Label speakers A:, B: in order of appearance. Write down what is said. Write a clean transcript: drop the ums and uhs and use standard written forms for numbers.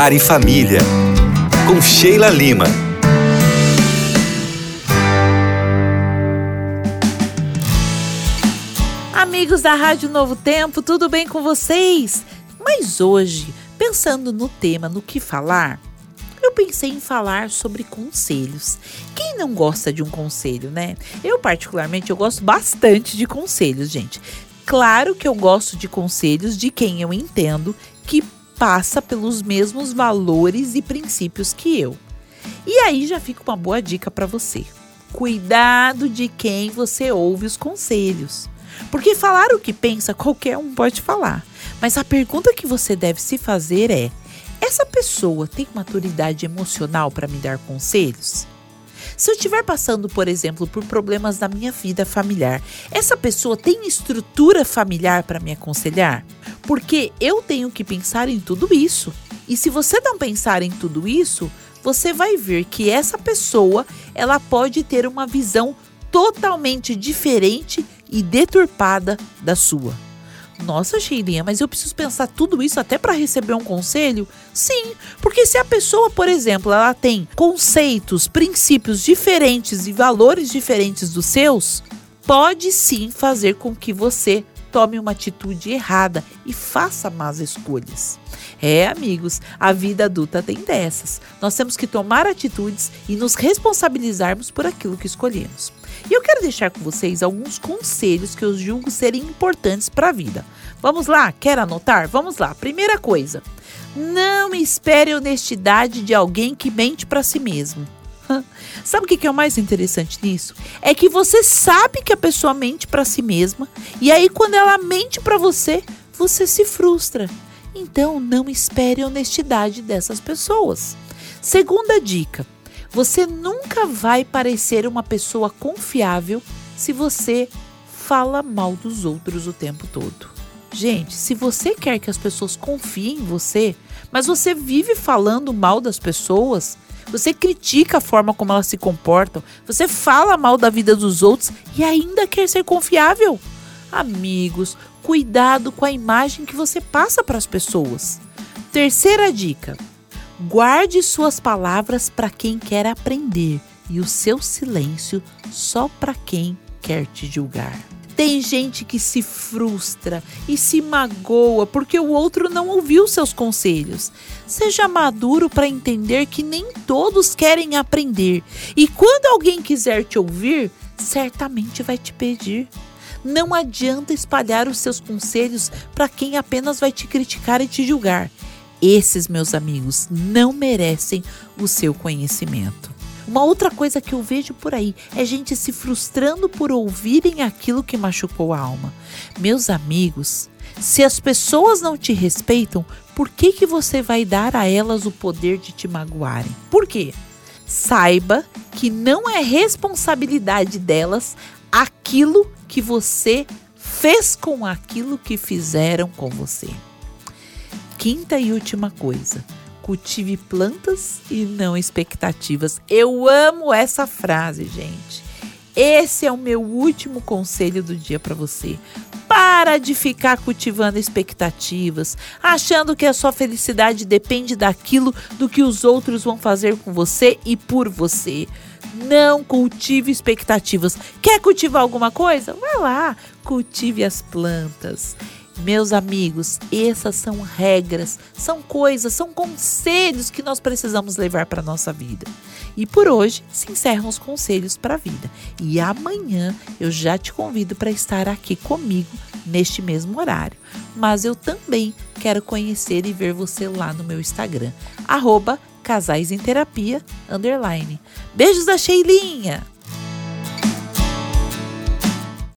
A: Lar e Família, com Sheila Lima.
B: Amigos da Rádio Novo Tempo, tudo bem com vocês? Mas hoje, pensando no tema, no que falar, eu pensei em falar sobre conselhos. Quem não gosta de um conselho, né? Eu particularmente, eu gosto bastante de conselhos, gente. Claro que eu gosto de conselhos de quem eu entendo que passa pelos mesmos valores e princípios que eu. E aí já fica uma boa dica para você. Cuidado de quem você ouve os conselhos. Porque falar o que pensa, qualquer um pode falar. Mas a pergunta que você deve se fazer é: essa pessoa tem maturidade emocional para me dar conselhos? Se eu estiver passando, por exemplo, por problemas na minha vida familiar, essa pessoa tem estrutura familiar para me aconselhar? Porque eu tenho que pensar em tudo isso. E se você não pensar em tudo isso, você vai ver que essa pessoa, ela pode ter uma visão totalmente diferente e deturpada da sua. Nossa, Sheilinha, mas eu preciso pensar tudo isso até para receber um conselho? Sim, porque se a pessoa, por exemplo, ela tem conceitos, princípios diferentes e valores diferentes dos seus, pode sim fazer com que você tome uma atitude errada e faça más escolhas. Amigos, a vida adulta tem dessas. Nós temos que tomar atitudes e nos responsabilizarmos por aquilo que escolhemos. E eu quero deixar com vocês alguns conselhos que eu julgo serem importantes para a vida. Vamos lá? Quer anotar? Vamos lá. Primeira coisa, não espere a honestidade de alguém que mente para si mesmo. Sabe o que é o mais interessante nisso? É que você sabe que a pessoa mente para si mesma e aí quando ela mente para você, você se frustra. Então não espere a honestidade dessas pessoas. Segunda dica, você nunca vai parecer uma pessoa confiável se você fala mal dos outros o tempo todo. Gente, se você quer que as pessoas confiem em você, mas você vive falando mal das pessoas, você critica a forma como elas se comportam, você fala mal da vida dos outros e ainda quer ser confiável? Amigos, cuidado com a imagem que você passa para as pessoas. Terceira dica, guarde suas palavras para quem quer aprender e o seu silêncio só para quem quer te julgar. Tem gente que se frustra e se magoa porque o outro não ouviu seus conselhos. Seja maduro para entender que nem todos querem aprender. E quando alguém quiser te ouvir, certamente vai te pedir. Não adianta espalhar os seus conselhos para quem apenas vai te criticar e te julgar. Esses, meus amigos, não merecem o seu conhecimento. Uma outra coisa que eu vejo por aí é gente se frustrando por ouvirem aquilo que machucou a alma. Meus amigos, se as pessoas não te respeitam, por que você vai dar a elas o poder de te magoarem? Por quê? Saiba que não é responsabilidade delas aquilo que você fez com aquilo que fizeram com você. Quinta e última coisa. Cultive plantas e não expectativas. Eu amo essa frase, gente. Esse é o meu último conselho do dia para você. Para de ficar cultivando expectativas, achando que a sua felicidade depende daquilo do que os outros vão fazer com você e por você. Não cultive expectativas. Quer cultivar alguma coisa? Vai lá, cultive as plantas. Meus amigos, essas são regras, são coisas, são conselhos que nós precisamos levar para a nossa vida. E por hoje se encerram os conselhos para a vida. E amanhã eu já te convido para estar aqui comigo neste mesmo horário. Mas eu também quero conhecer e ver você lá no meu Instagram, @casaisemterapia_. Beijos da Sheilinha!